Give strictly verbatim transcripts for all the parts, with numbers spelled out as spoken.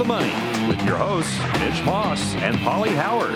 the Money with your hosts, Mitch Moss and Paulie Howard.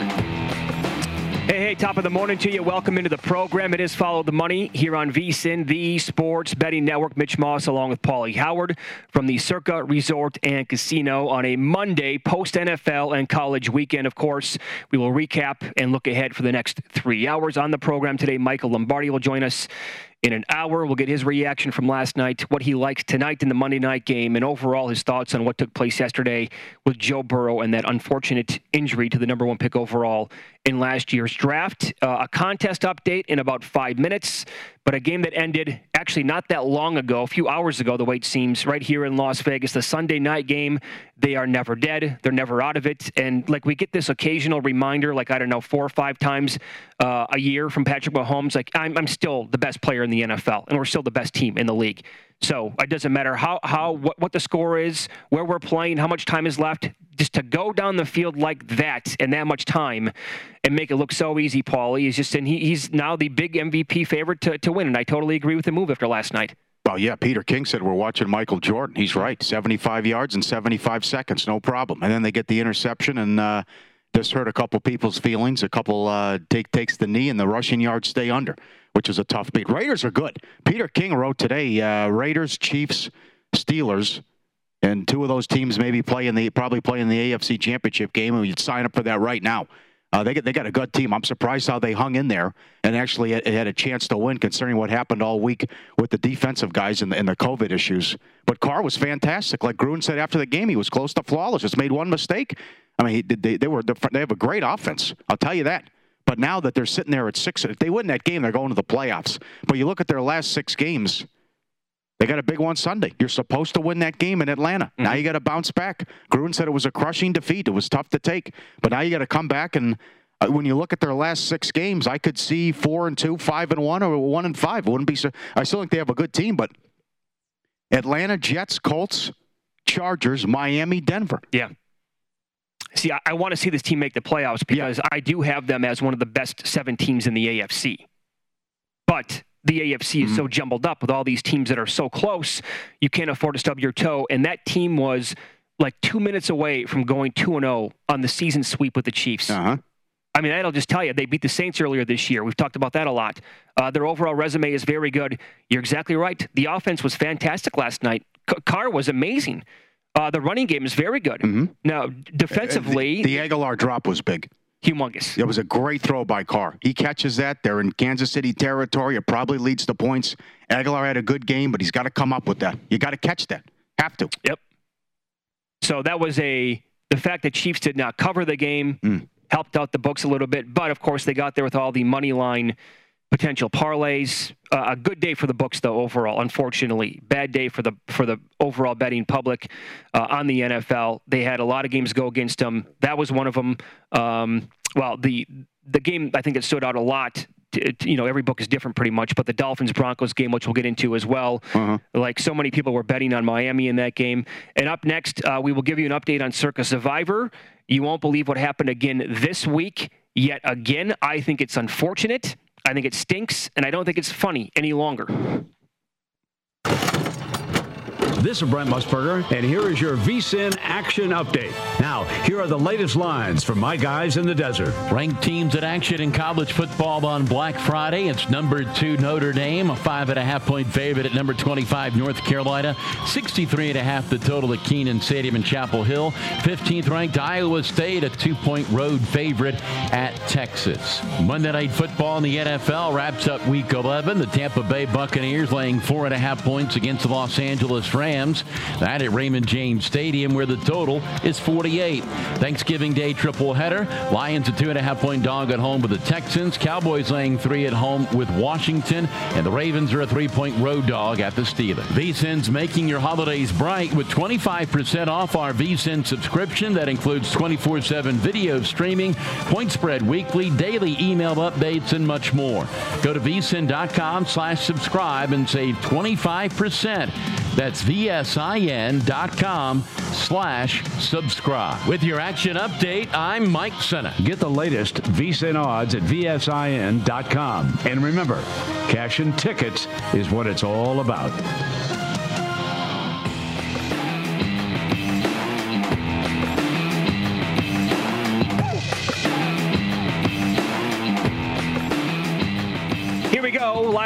Hey, hey, top of the morning to you. Welcome into the program. It is Follow the Money here on VSiN, the Sports Betting Network. Mitch Moss along with Paulie Howard from the Circa Resort and Casino on a Monday post-N F L and college weekend. Of course, we will recap and look ahead for the next three hours on the program today. Michael Lombardi will join us in an hour. We'll get his reaction from last night, what he likes tonight in the Monday night game, and overall his thoughts on what took place yesterday with Joe Burrow and that unfortunate injury to the number one pick overall in last year's draft. Uh, a contest update in about five minutes, but a game that ended actually not that long ago, a few hours ago, the way it seems, right here in Las Vegas, the Sunday night game. They are never dead. They're never out of it. And like we get this occasional reminder, like, I don't know, four or five times uh, a year from Patrick Mahomes, like, I'm, I'm still the best player in the N F L, and we're still the best team in the league. So it doesn't matter how, how what, what the score is, where we're playing, how much time is left. Just to go down the field like that and that much time and make it look so easy, Paulie, is just, and he, he's now the big M V P favorite to, to win. And I totally agree with the move after last night. Well, yeah, Peter King said we're watching Michael Jordan. He's right. seventy-five yards in seventy-five seconds, no problem. And then they get the interception and uh, just hurt a couple people's feelings. A couple uh, take takes the knee and the rushing yards stay under, which is a tough beat. Raiders are good. Peter King wrote today, uh, Raiders, Chiefs, Steelers, and two of those teams maybe play in the probably play in the A F C Championship game, and you'd sign up for that right now. Uh, they get they got a good team. I'm surprised how they hung in there and actually had, had a chance to win, considering what happened all week with the defensive guys and the, and the COVID issues. But Carr was fantastic. Like Gruden said after the game, he was close to flawless. Just made one mistake. I mean, he, they they were they have a great offense. I'll tell you that. But now that they're sitting there at six, if they win that game, they're going to the playoffs. But you look at their last six games. They got a big one Sunday. You're supposed to win that game in Atlanta. Mm-hmm. Now you got to bounce back. Gruden said it was a crushing defeat. It was tough to take. But now you got to come back. And uh, when you look at their last six games, I could see four and two, five and one, or one and five. It wouldn't be so. I still think they have a good team. But Atlanta, Jets, Colts, Chargers, Miami, Denver. Yeah. See, I, I want to see this team make the playoffs because yeah. I do have them as one of the best seven teams in the A F C. But the A F C is mm-hmm. so jumbled up with all these teams that are so close, you can't afford to stub your toe. And that team was like two minutes away from going two and oh on the season sweep with the Chiefs. Uh-huh. I mean, that'll just tell you, they beat the Saints earlier this year. We've talked about that a lot. Uh, their overall resume is very good. You're exactly right. The offense was fantastic last night. C- Carr was amazing. Uh, the running game is very good. Mm-hmm. Now, defensively, the, the Aguilar drop was big. Humongous. It was a great throw by Carr. He catches that. They're in Kansas City territory. It probably leads to points. Aguilar had a good game, but he's got to come up with that. You got to catch that. Have to. Yep. So that was a the fact that Chiefs did not cover the game mm. helped out the books a little bit. But, of course, they got there with all the money line potential parlays. Uh, a good day for the books, though, overall, unfortunately. Bad day for the for the overall betting public uh, on the N F L. They had a lot of games go against them. That was one of them. Um, well, the the game, I think, that stood out a lot. To, to, you know, every book is different pretty much, but the Dolphins-Broncos game, which we'll get into as well. Uh-huh. Like so many people were betting on Miami in that game. And up next, uh, we will give you an update on Circa Survivor. You won't believe what happened again this week. Yet again, I think it's unfortunate. I think it stinks, and I don't think it's funny any longer. This is Brent Musburger, and here is your VSiN Action Update. Now, here are the latest lines from my guys in the desert. Ranked teams at action in college football on Black Friday. It's number two Notre Dame, a five and a half point favorite at number twenty-five North Carolina. sixty-three and a half the total at Kenan Stadium in Chapel Hill. fifteenth ranked Iowa State, a two point road favorite at Texas. Monday Night Football in the N F L wraps up Week eleven. The Tampa Bay Buccaneers laying four and a half points against the Los Angeles Rams. That at Raymond James Stadium, where the total is forty-eight. Thanksgiving Day triple header. Lions a two and a half point dog at home with the Texans. Cowboys laying three at home with Washington. And the Ravens are a three point road dog at the Steelers. VSiN's making your holidays bright with twenty-five percent off our VSiN subscription. That includes twenty-four seven video streaming, point spread weekly, daily email updates, and much more. Go to vsin.com slash subscribe and save twenty-five percent. That's vsin.com slash subscribe. With your action update, I'm Mike Senna. Get the latest VSiN odds at V S I N dot com. And remember, cash and tickets is what it's all about.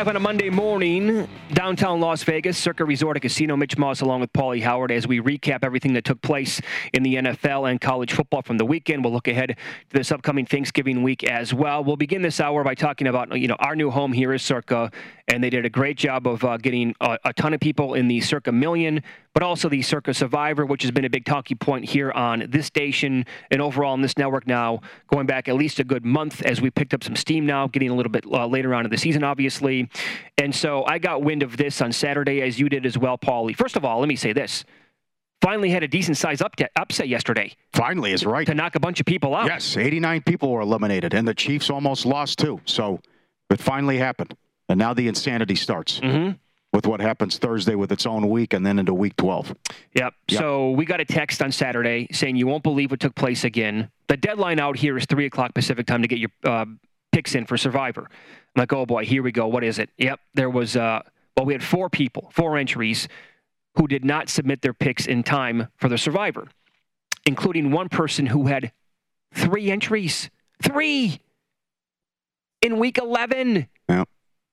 Live on a Monday morning, downtown Las Vegas, Circa Resort and Casino. Mitch Moss along with Paulie Howard as we recap everything that took place in the N F L and college football from the weekend. We'll look ahead to this upcoming Thanksgiving week as well. We'll begin this hour by talking about, you know, our new home here is Circa, and they did a great job of uh, getting a, a ton of people in the Circa Million, but also the Circa Survivor, which has been a big talking point here on this station and overall on this network now, going back at least a good month as we picked up some steam now, getting a little bit uh, later on in the season, obviously. And so I got wind of this on Saturday, as you did as well, Paulie. First of all, let me say this. Finally had a decent-sized upset yesterday. Finally is right. To knock a bunch of people out. Yes, eighty-nine people were eliminated, and the Chiefs almost lost too. So it finally happened. And now the insanity starts. Mm-hmm. With what happens Thursday with its own week and then into week twelve. Yep. yep. So we got a text on Saturday saying you won't believe what took place again. The deadline out here is three o'clock Pacific time to get your uh, picks in for Survivor. I'm like, oh, boy, here we go. What is it? Yep. There was, uh, well, we had four people, four entries who did not submit their picks in time for the Survivor, including one person who had three entries. Three! In week eleven. Yep.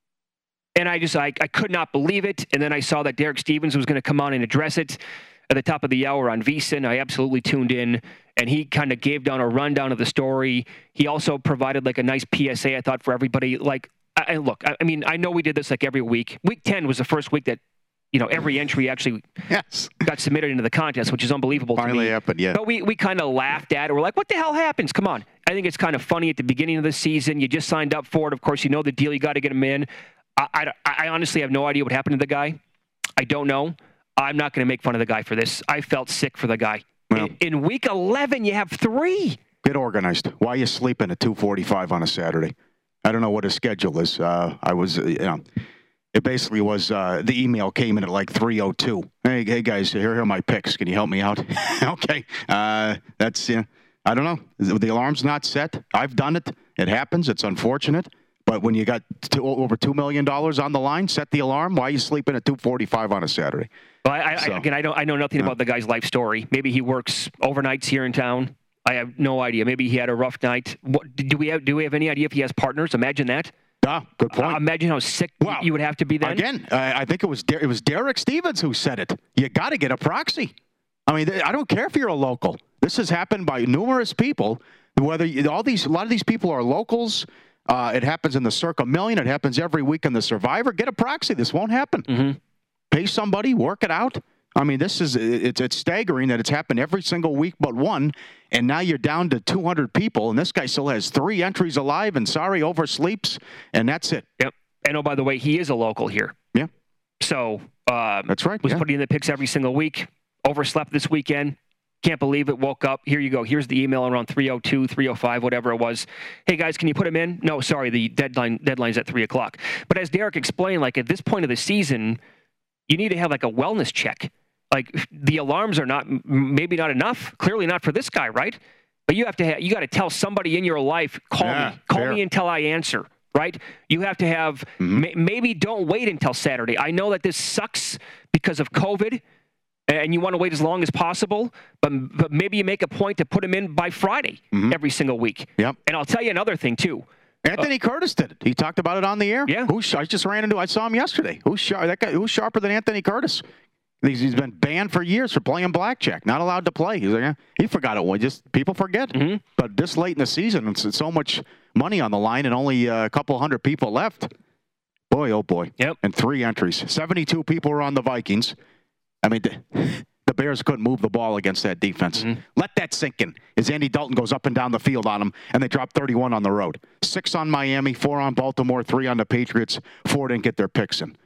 And I just, I, I could not believe it. And then I saw that Derek Stevens was going to come on and address it at the top of the hour on VSiN. I absolutely tuned in, and he kind of gave down a rundown of the story. He also provided like a nice P S A, I thought, for everybody. Like, I, look, I, I mean, I know we did this like every week. Week ten was the first week that, you know, every entry actually yes. got submitted into the contest, which is unbelievable Finally to me. happened, yeah. But we, we kind of laughed at it. We're like, what the hell happens? Come on. I think it's kind of funny at the beginning of the season. You just signed up for it. Of course, you know the deal. You got to get them in. I, I, I honestly have no idea what happened to the guy. I don't know. I'm not going to make fun of the guy for this. I felt sick for the guy. Well, in, in week eleven, you have three. Get organized. Why are you sleeping at two forty-five on a Saturday? I don't know what his schedule is. Uh, I was, uh, you know, it basically was, uh, the email came in at like three oh two. Hey, hey guys, here, here are my picks. Can you help me out? Okay. Uh, that's, uh, I don't know. The alarm's not set. I've done it. It happens. It's unfortunate. But when you got two, over two million dollars on the line, set the alarm. Why are you sleeping at two forty-five on a Saturday? Well, I, so, I, again, I don't, I know nothing uh, about the guy's life story. Maybe he works overnights here in town. I have no idea. Maybe he had a rough night. What, do we have? Do we have any idea if he has partners? Imagine that. Ah, good point. Uh, imagine how sick well, you would have to be then. Again, uh, I think it was Der- it was Derek Stevens who said it. You got to get a proxy. I mean, I don't care if you're a local. This has happened by numerous people. Whether you, all these, a lot of these people are locals. Uh, it happens in the Circa Million. It happens every week in the Survivor. Get a proxy. This won't happen. Mm-hmm. Pay somebody. Work it out. I mean, this is it's it's staggering that it's happened every single week but one, and now you're down to two hundred people, and this guy still has three entries alive, and sorry, oversleeps, and that's it. Yep. And oh, by the way, he is a local here. Yeah. So uh, that's right. Was yeah. putting in the picks every single week. Overslept this weekend. Can't believe it. Woke up. Here you go. Here's the email around three oh two, three oh five, whatever it was. Hey, guys, can you put him in? No, sorry. The deadline deadline's at three o'clock. But as Derek explained, like at this point of the season, you need to have like a wellness check. Like the alarms are not, maybe not enough. Clearly not for this guy, right? But you have to have, you got to tell somebody in your life, call yeah, me. Call fair. me until I answer, right? You have to have, mm-hmm. ma- maybe don't wait until Saturday. I know that this sucks because of COVID. And you want to wait as long as possible, but, but maybe you make a point to put him in by Friday mm-hmm. every single week. Yep. And I'll tell you another thing, too. Anthony uh, Curtis did it. He talked about it on the air. Yeah. Who's, I just ran into I saw him yesterday. Who's sharp? That guy, who's sharper than Anthony Curtis? He's, he's been banned for years for playing blackjack. Not allowed to play. He's like, eh, he forgot it. Well, just people forget. Mm-hmm. But this late in the season, it's, it's so much money on the line and only uh, a couple hundred people left. Boy, oh boy. Yep. And three entries. seventy-two people were on the Vikings. I mean, the, the Bears couldn't move the ball against that defense. Mm-hmm. Let that sink in. As Andy Dalton goes up and down the field on them, and they drop thirty-one on the road. Six on Miami, four on Baltimore, three on the Patriots. Four didn't get their picks in.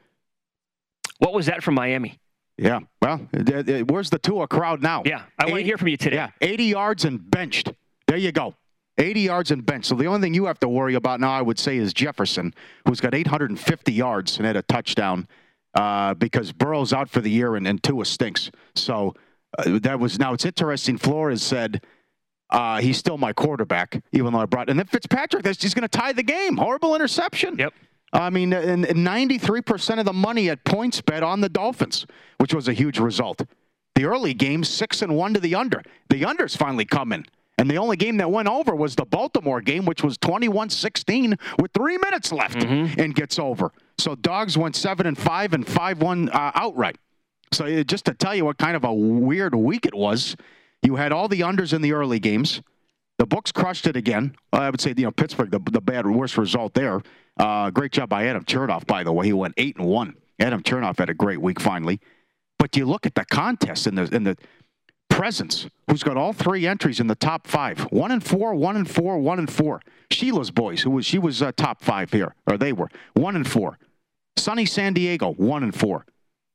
What was that from Miami? Yeah. Well, th- th- where's the Tua crowd now? Yeah. I want to hear from you today. Yeah. eighty yards and benched. There you go. eighty yards and benched. So the only thing you have to worry about now, I would say, is Jefferson, who's got eight hundred fifty yards and had a touchdown. Uh, because Burrow's out for the year and, and Tua stinks. So uh, that was now it's interesting. Flores said uh, he's still my quarterback, even though I brought. And then Fitzpatrick, that's, he's going to tie the game. Horrible interception. Yep. I mean, and, and ninety-three percent of the money at points bet on the Dolphins, which was a huge result. The early game, six and one to the under. The under's finally coming. And the only game that went over was the Baltimore game, which was twenty-one sixteen with three minutes left mm-hmm. and gets over. So dogs went seven and five and five one uh, outright. So it, just to tell you what kind of a weird week it was, you had all the unders in the early games. The books crushed it again. I would say, you know, Pittsburgh, the, the bad, worst result there. Uh, great job by Adam Chernoff, by the way. He went eight and one. Adam Chernoff had a great week finally. But you look at the contest in the in the presence, who's got all three entries in the top five. One and four, one and four, one and four. Sheila's boys, who was she was uh, top five here, or they were one and four. Sunny San Diego, one and four.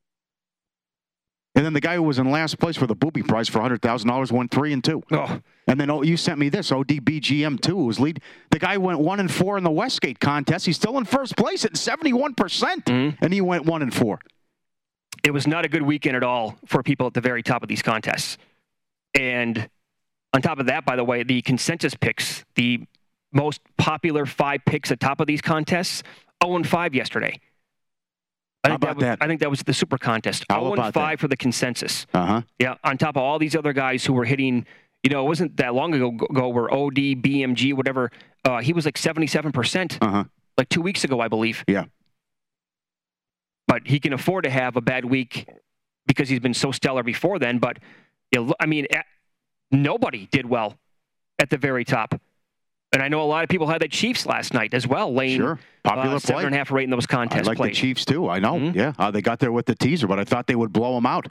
And then the guy who was in last place for the booby prize for one hundred thousand dollars went three and two. Oh. And then oh, you sent me this, O D B G M two, who was lead. The guy went one and four in the Westgate contest. He's still in first place at seventy-one percent, mm-hmm. and he went one and four. It was not a good weekend at all for people at the very top of these contests. And on top of that, by the way, the consensus picks, the most popular five picks at top of these contests, oh and five yesterday. I think How about that, was, that? I think that was the super contest. How oh and five that? For the consensus. Uh-huh. Yeah, on top of all these other guys who were hitting, you know, it wasn't that long ago, ago where O D, B M G, whatever, uh, he was like seventy-seven percent. Uh-huh. Like two weeks ago, I believe. Yeah. But he can afford to have a bad week because he's been so stellar before then. But, you know, I mean, nobody did well at the very top. And I know a lot of people had the Chiefs last night as well, laying sure. Popular uh, seven play. and a half rate in those contests. I like played. the Chiefs, too. I know. Mm-hmm. Yeah. Uh, they got there with the teaser, but I thought they would blow them out.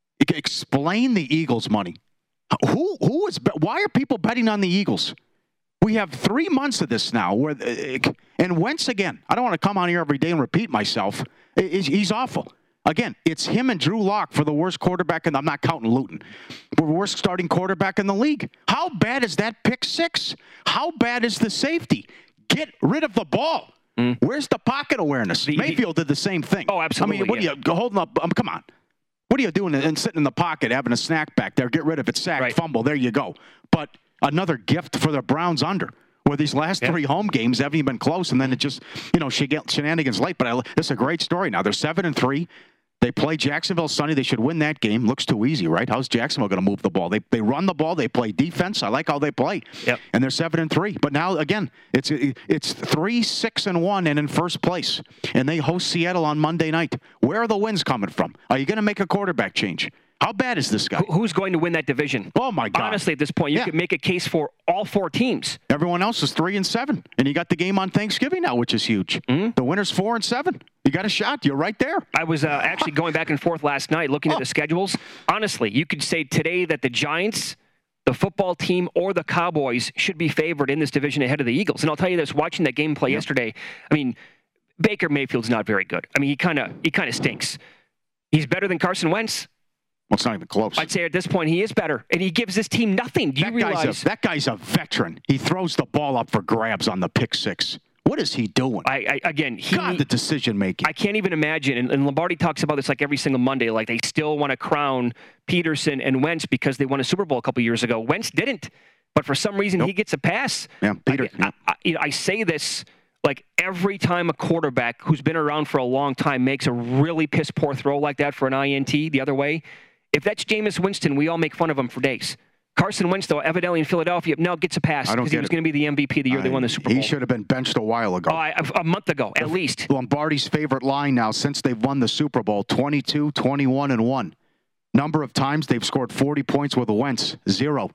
Explain the Eagles' money. Who, who is, why are people betting on the Eagles? We have three months of this now, where, and Wentz again. I don't want to come on here every day and repeat myself. He's awful. Again, it's him and Drew Lock for the worst quarterback, and I'm not counting Luton. The worst starting quarterback in the league. How bad is that pick six? How bad is the safety? Get rid of the ball. Mm. Where's the pocket awareness? The, Mayfield did the same thing. Oh, absolutely. I mean, what yeah. are you holding up? Um, come on. What are you doing and sitting in the pocket, having a snack back there? Get rid of it, sack, right. fumble. There you go. But another gift for the Browns under, where these last yeah. three home games haven't even been close, and then it just, you know, shenanigans late. But I, this is a great story now. They're seven and three. They play Jacksonville Sunday. They should win that game. Looks too easy, right? How's Jacksonville going to move the ball? They they run the ball. They play defense. I like how they play. Yep. And they're seven and three. But now again, it's it's three, six, and one, and in first place. And they host Seattle on Monday night. Where are the wins coming from? Are you going to make a quarterback change? How bad is this guy? Who's going to win that division? Oh, my God. Honestly, at this point, you yeah. could make a case for all four teams. Everyone else is three and seven. And you got the game on Thanksgiving now, which is huge. Mm-hmm. The winner's four and seven. You got a shot. You're right there. I was uh, actually going back and forth last night looking oh. at the schedules. Honestly, you could say today that the Giants, the football team, or the Cowboys should be favored in this division ahead of the Eagles. And I'll tell you this, watching that game play yep. yesterday, I mean, Baker Mayfield's not very good. I mean, he kind of he kind of stinks. He's better than Carson Wentz. Well, it's not even close. I'd say at this point he is better, and he gives this team nothing. Do you that realize guy's a, that guy's a veteran? He throws the ball up for grabs on the pick six. What is he doing? I, I again, he, God, the decision making. I can't even imagine. And, and Lombardi talks about this like every single Monday. Like they still want to crown Peterson and Wentz because they won a Super Bowl a couple years ago. Wentz didn't, but for some reason nope. he gets a pass. Yeah, Peter. I, I, I, you know, I say this. Like every time a quarterback who's been around for a long time makes a really piss poor throw like that for an I N T the other way, if that's Jameis Winston, we all make fun of him for days. Carson Wentz, though, evidently in Philadelphia, now gets a pass because he was going to be the M V P the year I, they won the Super Bowl. He should have been benched a while ago. Oh, I, a month ago, at least. Lombardi's favorite line now since they've won the Super Bowl, twenty-two, twenty-one, and one. Number of times they've scored forty points with a Wentz, zero.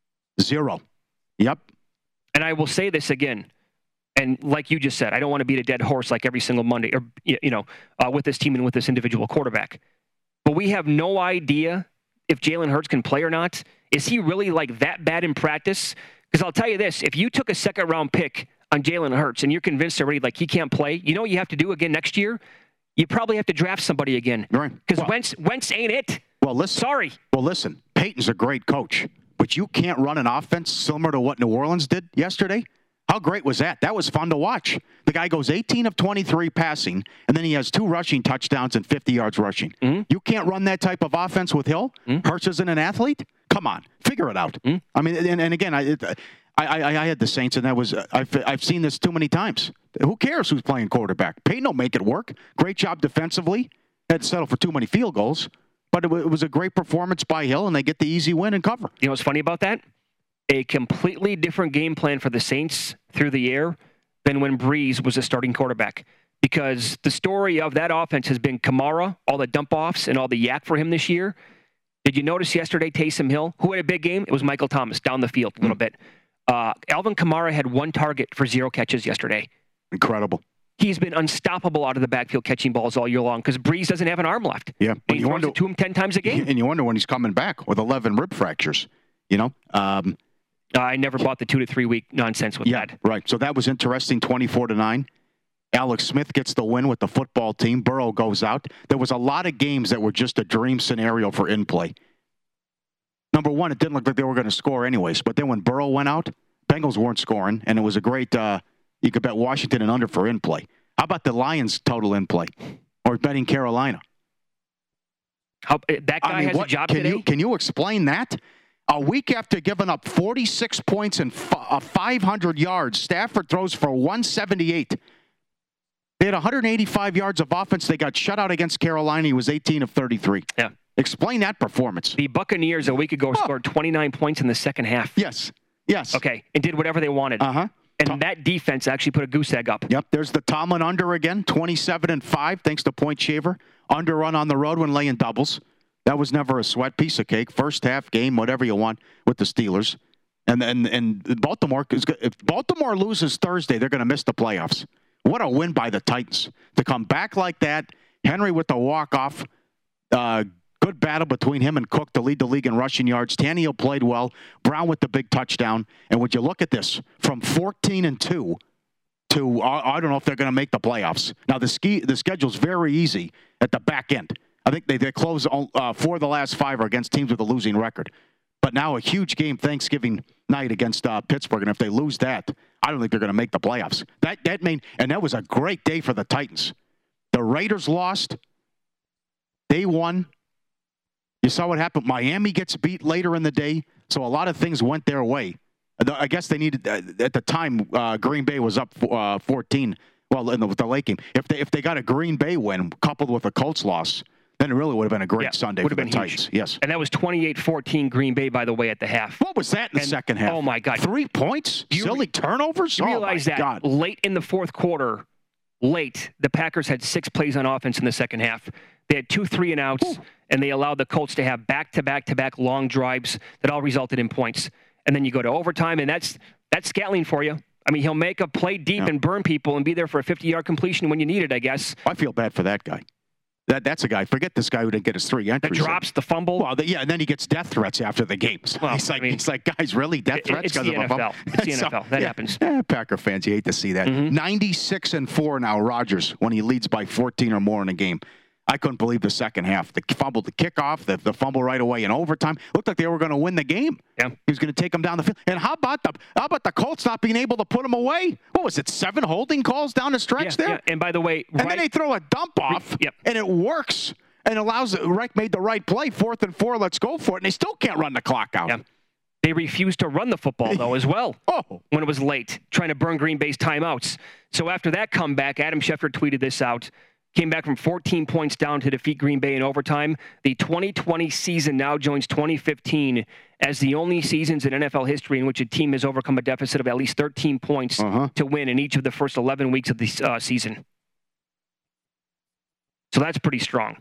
Zero. Yep. And I will say this again. And like you just said, I don't want to beat a dead horse like every single Monday, or you know, uh, with this team and with this individual quarterback. But we have no idea if Jalen Hurts can play or not. Is he really like that bad in practice? Because I'll tell you this: if you took a second round pick on Jalen Hurts and you're convinced already like he can't play, you know what you have to do again next year? You probably have to draft somebody again. Right. Because well, Wentz, Wentz ain't it. Well, listen. Sorry. Well, listen. Peyton's a great coach, but you can't run an offense similar to what New Orleans did yesterday. How great was that? That was fun to watch. The guy goes eighteen of twenty-three passing, and then he has two rushing touchdowns and fifty yards rushing. Mm-hmm. You can't run that type of offense with Hill? Mm-hmm. Hurts isn't an athlete? Come on. Figure it out. Mm-hmm. I mean, and, and again, I, it, I, I I had the Saints, and that was I've, I've seen this too many times. Who cares who's playing quarterback? Peyton will make it work. Great job defensively. Had to settle for too many field goals. But it, it was a great performance by Hill, and they get the easy win and cover. You know what's funny about that? A completely different game plan for the Saints through the air than when Breeze was a starting quarterback. because the story of that offense has been Kamara, all the dump-offs and all the yak for him this year. Did you notice yesterday Taysom Hill, who had a big game? It was Michael Thomas down the field a little mm. bit. Uh, Alvin Kamara had one target for zero catches yesterday. Incredible. He's been unstoppable out of the backfield catching balls all year long because Breeze doesn't have an arm left. Yeah. And he you throws wonder, it to him ten times a game. And you wonder when he's coming back with eleven rib fractures, you know? Um, I never bought the two to three week nonsense with yeah, that. Right. So that was interesting, twenty-four to nine. Alex Smith gets the win with the football team. Burrow goes out. There was a lot of games that were just a dream scenario for in-play. Number one, it didn't look like they were going to score anyways. But then when Burrow went out, Bengals weren't scoring, and it was a great, uh, you could bet Washington and under for in-play. How about the Lions total in-play? Or betting Carolina? How, that guy I mean, has what, a job can today? You, can you explain that? A week after giving up forty-six points and f- uh, five hundred yards, Stafford throws for one seventy-eight. They had one hundred eighty-five yards of offense. They got shut out against Carolina. He was eighteen of thirty-three. Yeah. Explain that performance. The Buccaneers a week ago oh. scored twenty-nine points in the second half. Yes. Yes. Okay. And did whatever they wanted. Uh-huh. And Tom- that defense actually put a goose egg up. Yep. There's the Tomlin under again, twenty-seven and five, thanks to Point Shaver. Under run on the road when laying doubles. That was never a sweat piece of cake. First half game, whatever you want with the Steelers. And and, and Baltimore, if Baltimore loses Thursday, they're going to miss the playoffs. What a win by the Titans. To come back like that, Henry with the walk-off, uh, good battle between him and Cook to lead the league in rushing yards. Tannehill played well. Brown with the big touchdown. And would you look at this, from fourteen and two to, I, I don't know if they're going to make the playoffs. Now, the ski the schedule's very easy at the back end. I think they, they close uh, four of the last five are against teams with a losing record. But now a huge game Thanksgiving night against uh, Pittsburgh, and if they lose that, I don't think they're going to make the playoffs. That that mean, and that was a great day for the Titans. The Raiders lost. They won. You saw what happened. Miami gets beat later in the day, so a lot of things went their way. I guess they needed, at the time, uh, Green Bay was up uh, fourteen. Well, in the, with the late game. If they if they got a Green Bay win coupled with a Colts loss, then it really would have been a great yeah, Sunday for the Titans. Huge. Yes. And that was twenty-eight fourteen Green Bay, by the way, at the half. What was that in the and, second half? Oh, my God. Three points? You Silly re- turnovers? You realize oh, my that God. late in the fourth quarter, late, the Packers had six plays on offense in the second half. They had two three and outs, Ooh. and they allowed the Colts to have back-to-back-to-back long drives that all resulted in points. And then you go to overtime, and that's that's Scantling for you. I mean, he'll make a play deep yeah. and burn people and be there for a fifty-yard completion when you need it, I guess. I feel bad for that guy. That That's a guy. Forget this guy who didn't get his three entries. That drops the fumble. Well, the, yeah, and then he gets death threats after the games. Well, he's like, I mean, he's like, guys, really? Death threats because of a fumble? It's the N F L. That yeah, happens. Yeah, Packer fans, you hate to see that. Mm-hmm. ninety-six and four now, Rodgers, when he leads by fourteen or more in a game. I couldn't believe the second half. The fumble, the kickoff, the, the fumble right away in overtime. Looked like they were going to win the game. Yeah. He was going to take them down the field. And how about the how about the Colts not being able to put them away? What was it, seven holding calls down the stretch yeah, there? Yeah. And by the way, and right, then they throw a dump off, yep. and it works and allows Reich made the right play, fourth and four. Let's go for it. And they still can't run the clock out. Yeah. They refused to run the football, though, as well, oh. when it was late, trying to burn Green Bay's timeouts. So after that comeback, Adam Schefter tweeted this out. Came back from fourteen points down to defeat Green Bay in overtime. The twenty twenty season now joins twenty fifteen as the only seasons in N F L history in which a team has overcome a deficit of at least thirteen points uh-huh. to win in each of the first eleven weeks of the uh, season. So that's pretty strong.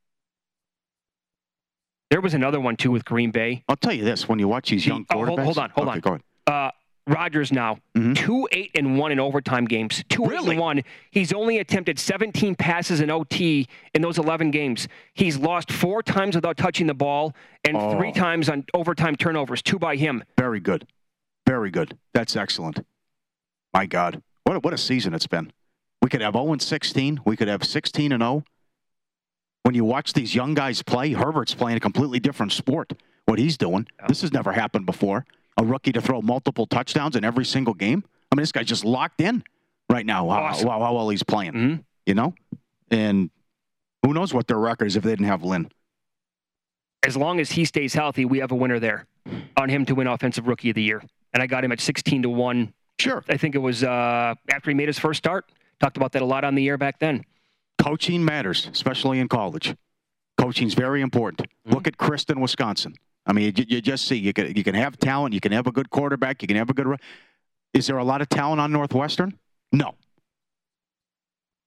There was another one, too, with Green Bay. I'll tell you this. When you watch these young oh, quarterbacks. Hold, hold on, hold okay, on. Go ahead. Uh, Rodgers now, mm-hmm. two eight and one in overtime games. two eight really? and one. He's only attempted seventeen passes in O T in those eleven games. He's lost four times without touching the ball and oh. three times on overtime turnovers, two by him. Very good. Very good. That's excellent. My God. What a, what a season it's been. We could have oh and sixteen. We could have sixteen and oh. When you watch these young guys play, Herbert's playing a completely different sport. What he's doing. Yeah. This has never happened before. A rookie to throw multiple touchdowns in every single game. I mean, this guy's just locked in right now. Wow, awesome. wow, how well he's playing. Mm-hmm. You know? And who knows what their record is if they didn't have Lynn. As long as he stays healthy, we have a winner there on him to win Offensive Rookie of the Year. And I got him at sixteen to one. Sure. I think it was uh, after he made his first start. Talked about that a lot on the air back then. Coaching matters, especially in college. Coaching's very important. Mm-hmm. Look at Kristen, Wisconsin. I mean, you, you just see, you can, you can have talent, you can have a good quarterback, you can have a good – is there a lot of talent on Northwestern? No.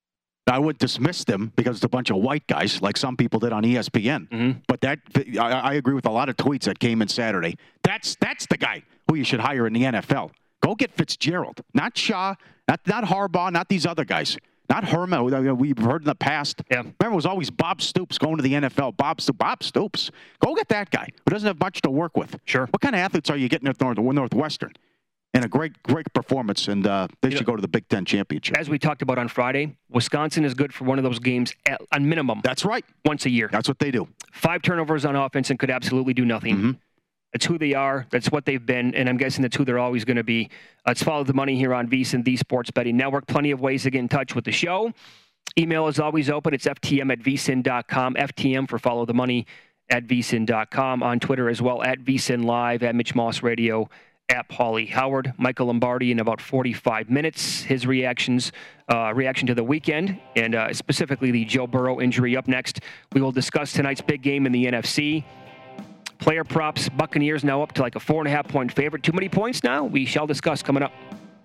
I would dismiss them because it's a bunch of white guys, like some people did on E S P N. Mm-hmm. But that I, I agree with a lot of tweets that came in Saturday. That's that's the guy who you should hire in the N F L. Go get Fitzgerald, not Shaw, not not Harbaugh, not these other guys, not Herman. We've heard in the past. Yeah. Remember, it was always Bob Stoops going to the N F L. Bob Stoops. Bob Stoops. Go get that guy who doesn't have much to work with. Sure. What kind of athletes are you getting at North, Northwestern? And a great, great performance, and uh, they You should know, go to the Big Ten championship. As we talked about on Friday, Wisconsin is good for one of those games at a minimum. That's right. Once a year. That's what they do. Five turnovers on offense and could absolutely do nothing. Mm-hmm. That's who they are. That's what they've been, and I'm guessing that's who they're always going to be. Let's follow the money here on VSiN, the Sports Betting Network. Plenty of ways to get in touch with the show. Email is always open. It's F T M at V S I N dot com. F T M for Follow the Money at V S I N dot com. On Twitter as well, at VSiN Live, at Mitch Moss Radio, at Paulie Howard. Michael Lombardi in about forty-five minutes. His reactions, uh, reaction to the weekend, and uh, specifically the Joe Burrow injury up next. We will discuss tonight's big game in the N F C. Player props, Buccaneers now up to like a four and a half point favorite. Too many points now? We shall discuss coming up.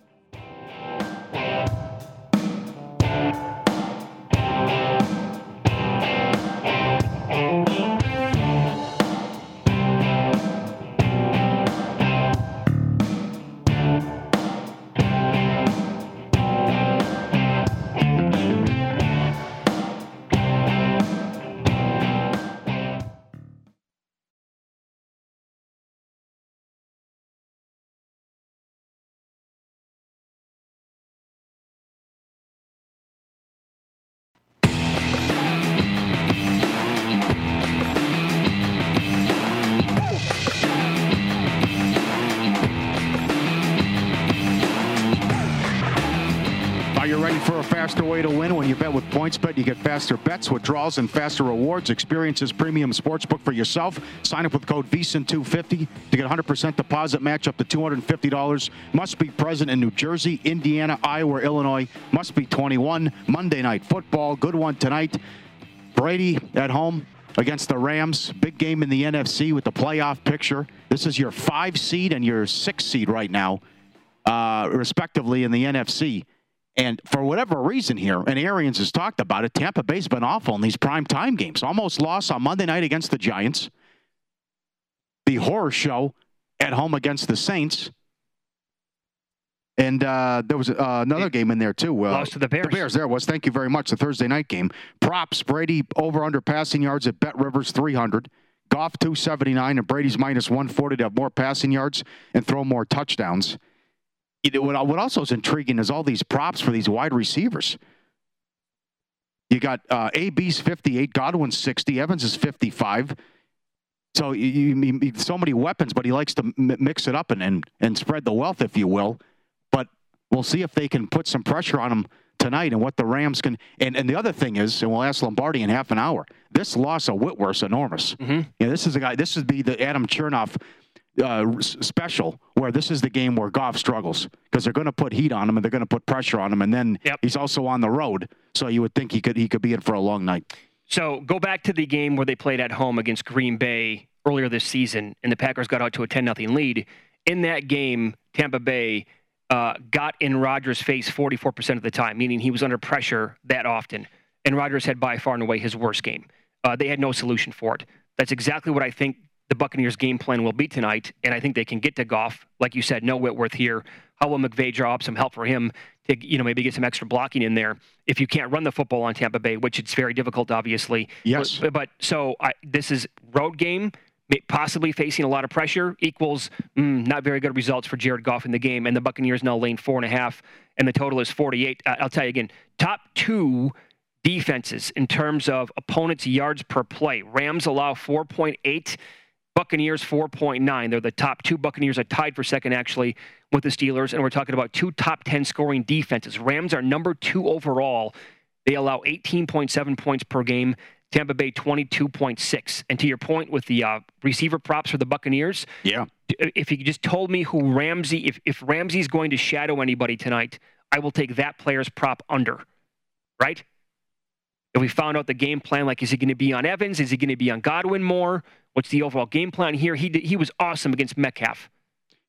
Are you ready for a faster way to win? When you bet with PointsBet, you get faster bets, withdrawals, and faster rewards. Experience this premium sportsbook for yourself. Sign up with code V S I N two fifty to get one hundred percent deposit match up to two hundred fifty dollars. Must be present in New Jersey, Indiana, Iowa, Illinois. Must be twenty-one. Monday Night Football. Good one tonight. Brady at home against the Rams. Big game in the N F C with the playoff picture. This is your five seed and your six seed right now, uh, respectively, in the N F C. And for whatever reason here, and Arians has talked about it, Tampa Bay's been awful in these prime time games. Almost lost on Monday night against the Giants. The horror show at home against the Saints. And uh, there was uh, another game in there, too. Uh, Lost to the Bears. The Bears, there it was. Thank you very much. The Thursday night game. Props, Brady over under passing yards at Bet Rivers three hundred. Goff two seventy-nine, and Brady's minus one forty to have more passing yards and throw more touchdowns. It, what, what also is intriguing is all these props for these wide receivers. You got uh, A B's fifty-eight, Godwin's sixty, Evans is fifty-five. So you, you, you so many weapons, but he likes to m- mix it up and, and and spread the wealth, if you will. But we'll see if they can put some pressure on him tonight and what the Rams can. And, and the other thing is, and we'll ask Lombardi in half an hour, this loss of Whitworth's enormous. Mm-hmm. Yeah, this is a guy, this would be the Adam Chernoff uh, special, where this is the game where Goff struggles because they're going to put heat on him and they're going to put pressure on him. And then yep. he's also on the road. So you would think he could he could be in for a long night. So go back to the game where they played at home against Green Bay earlier this season, and the Packers got out to a ten nothing lead. In that game, Tampa Bay uh, got in Rodgers' face forty-four percent of the time, meaning he was under pressure that often. And Rodgers had by far and away his worst game. Uh, they had no solution for it. That's exactly what I think the Buccaneers' game plan will be tonight, and I think they can get to Goff. Like you said, no Whitworth here. How will McVay draw up some help for him to, you know, maybe get some extra blocking in there if you can't run the football on Tampa Bay, which it's very difficult, obviously. Yes. But, but so I, this is road game, possibly facing a lot of pressure, equals mm, not very good results for Jared Goff in the game, and the Buccaneers now laying four and a half, and the total is forty-eight. I'll tell you again, top two defenses in terms of opponents' yards per play. Rams allow four point eight. Buccaneers four point nine. They're the top two. Buccaneers are tied for second, actually, with the Steelers. And we're talking about two top ten scoring defenses. Rams are number two overall. They allow eighteen point seven points per game. Tampa Bay twenty-two point six. And to your point with the uh, receiver props for the Buccaneers, yeah. If you just told me who Ramsey, if, if Ramsey's going to shadow anybody tonight, I will take that player's prop under, right? If we found out the game plan, like, is he going to be on Evans? Is he going to be on Godwin more? What's the overall game plan here? He did, he was awesome against Metcalf.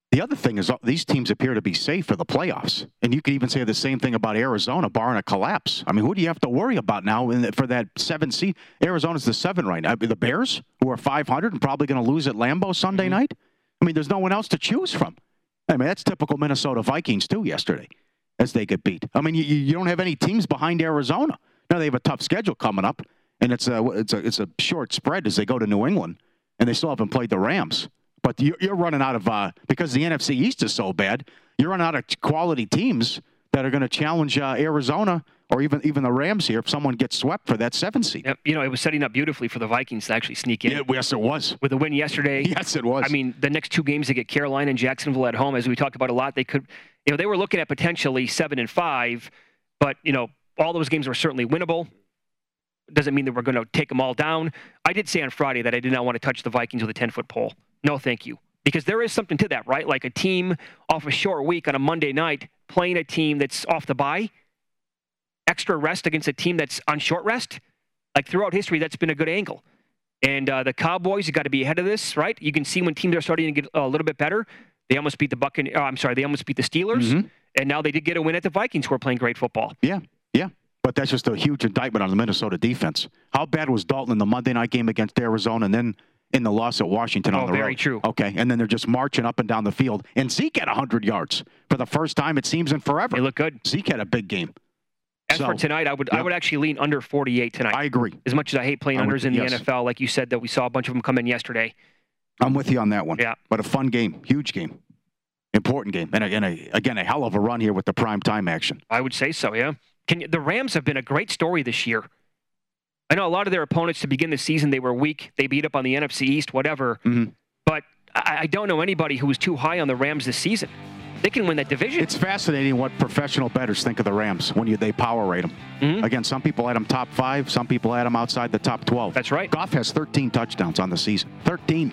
The other thing is uh, these teams appear to be safe for the playoffs. And you could even say the same thing about Arizona, barring a collapse. I mean, who do you have to worry about now in the, for that seven seed? Arizona's the seven right now. The Bears, who are five hundred and probably going to lose at Lambeau Sunday mm-hmm. night? I mean, there's no one else to choose from. I mean, that's typical Minnesota Vikings, too, yesterday, as they get beat. I mean, you, you don't have any teams behind Arizona. Now, they have a tough schedule coming up, and it's a, it's a, it's a short spread as they go to New England, and they still haven't played the Rams. But you're running out of, uh, because the N F C East is so bad, you're running out of quality teams that are going to challenge uh, Arizona or even even the Rams here if someone gets swept for that seven seed. Yep. You know, it was setting up beautifully for the Vikings to actually sneak in. Yeah, yes, it was. With a win yesterday. Yes, it was. I mean, the next two games, they get Carolina and Jacksonville at home, as we talked about a lot. They could, you know, they were looking at potentially seven and five, but, you know, all those games were certainly winnable. Doesn't mean that we're going to take them all down. I did say on Friday that I did not want to touch the Vikings with a ten-foot pole. No, thank you. Because there is something to that, right? Like a team off a short week on a Monday night playing a team that's off the bye, extra rest against a team that's on short rest. Like throughout history, that's been a good angle. And uh, the Cowboys, you got to be ahead of this, right? You can see when teams are starting to get a little bit better. They almost beat the Buccaneers. Oh, I'm sorry, they almost beat the Steelers. Mm-hmm. And now they did get a win at the Vikings, who are playing great football. Yeah, yeah. But that's just a huge indictment on the Minnesota defense. How bad was Dalton in the Monday night game against Arizona and then in the loss at Washington on oh, the road? Very true. Okay, and then they're just marching up and down the field. And Zeke had one hundred yards for the first time, it seems, in forever. They look good. Zeke had a big game. As so, for tonight, I would yep. I would actually lean under forty-eight tonight. I agree. As much as I hate playing I unders would, in the yes. N F L, like you said, that we saw a bunch of them come in yesterday. I'm with you on that one. Yeah. But a fun game, huge game, important game. And, again, a, again, a hell of a run here with the prime time action. I would say so, yeah. Can you, the Rams have been a great story this year. I know a lot of their opponents to begin the season, they were weak. They beat up on the N F C East, whatever. Mm-hmm. But I, I don't know anybody who was too high on the Rams this season. They can win that division. It's fascinating what professional bettors think of the Rams when you they power rate them. Mm-hmm. Again, some people had them top five. Some people had them outside the top twelve. That's right. Goff has thirteen touchdowns on the season. thirteen.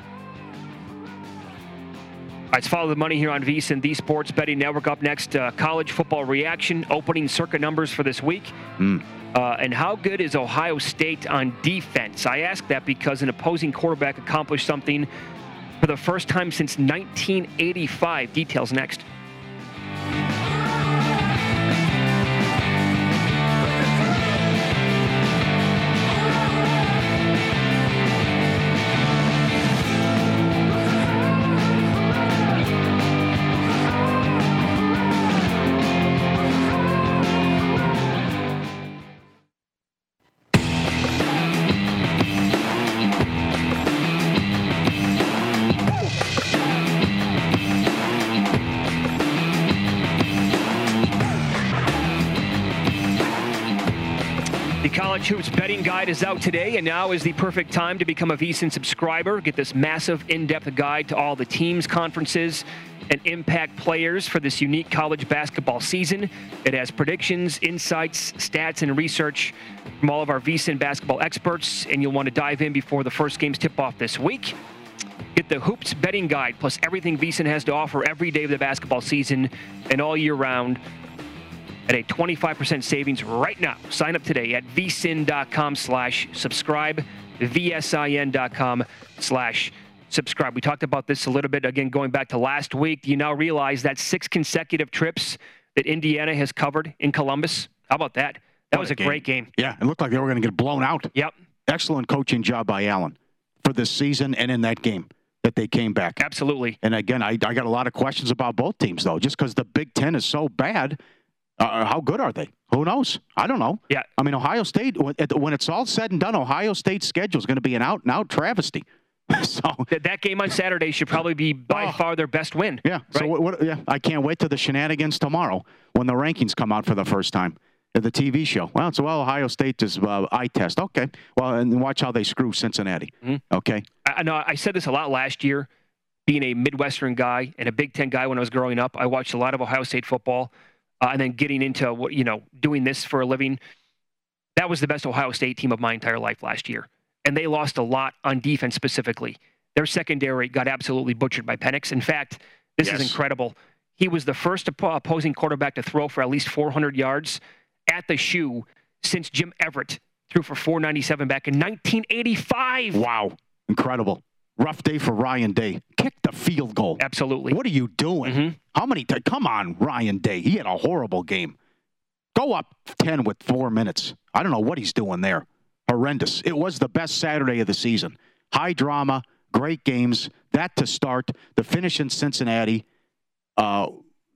All right, let's follow the money here on VSiN, the Sports Betting Network. Up next, uh, college football reaction, opening circuit numbers for this week. Mm. Uh, and how good is Ohio State on defense? I ask that because an opposing quarterback accomplished something for the first time since nineteen eighty-five. Details next. College Hoops Betting Guide is out today, and now is the perfect time to become a VSiN subscriber. Get this massive, in-depth guide to all the teams, conferences, and impact players for this unique college basketball season. It has predictions, insights, stats, and research from all of our VSiN basketball experts, and you'll want to dive in before the first games tip off this week. Get the Hoops Betting Guide, plus everything VSiN has to offer every day of the basketball season and all year round, at a twenty-five percent savings right now. Sign up today at vsin.com slash subscribe, vsin.com slash subscribe. We talked about this a little bit, again, going back to last week. Do you now realize that six consecutive trips that Indiana has covered in Columbus? How about that? That what was a, a game. great game. Yeah, it looked like they were going to get blown out. Yep. Excellent coaching job by Allen for this season and in that game that they came back. Absolutely. And again, I, I got a lot of questions about both teams, though, just because the Big Ten is so bad. Uh, how good are they? Who knows? I don't know. Yeah. I mean, Ohio State, when it's all said and done, Ohio State's schedule is going to be an out-and-out travesty. so that, that game on Saturday should probably be by oh, far their best win. Yeah. Right? So what, what, yeah, I can't wait till the shenanigans tomorrow when the rankings come out for the first time at the T V show. Well, it's well, Ohio State is uh, eye test. Okay. Well, and watch how they screw Cincinnati. Mm-hmm. Okay. I know I said this a lot last year. Being a Midwestern guy and a Big Ten guy when I was growing up, I watched a lot of Ohio State football. Uh, and then getting into, what you know, doing this for a living, that was the best Ohio State team of my entire life last year. And they lost a lot on defense specifically. Their secondary got absolutely butchered by Penix. In fact, this yes. is incredible. He was the first op- opposing quarterback to throw for at least four hundred yards at the shoe since Jim Everett threw for four ninety-seven back in nineteen eighty-five. Wow. Incredible. Rough day for Ryan Day. Kick the field goal. Absolutely. What are you doing? Mm-hmm. How many times? Come on, Ryan Day. He had a horrible game. Go up ten with four minutes. I don't know what he's doing there. Horrendous. It was the best Saturday of the season. High drama, great games. That to start. The finish in Cincinnati. Uh,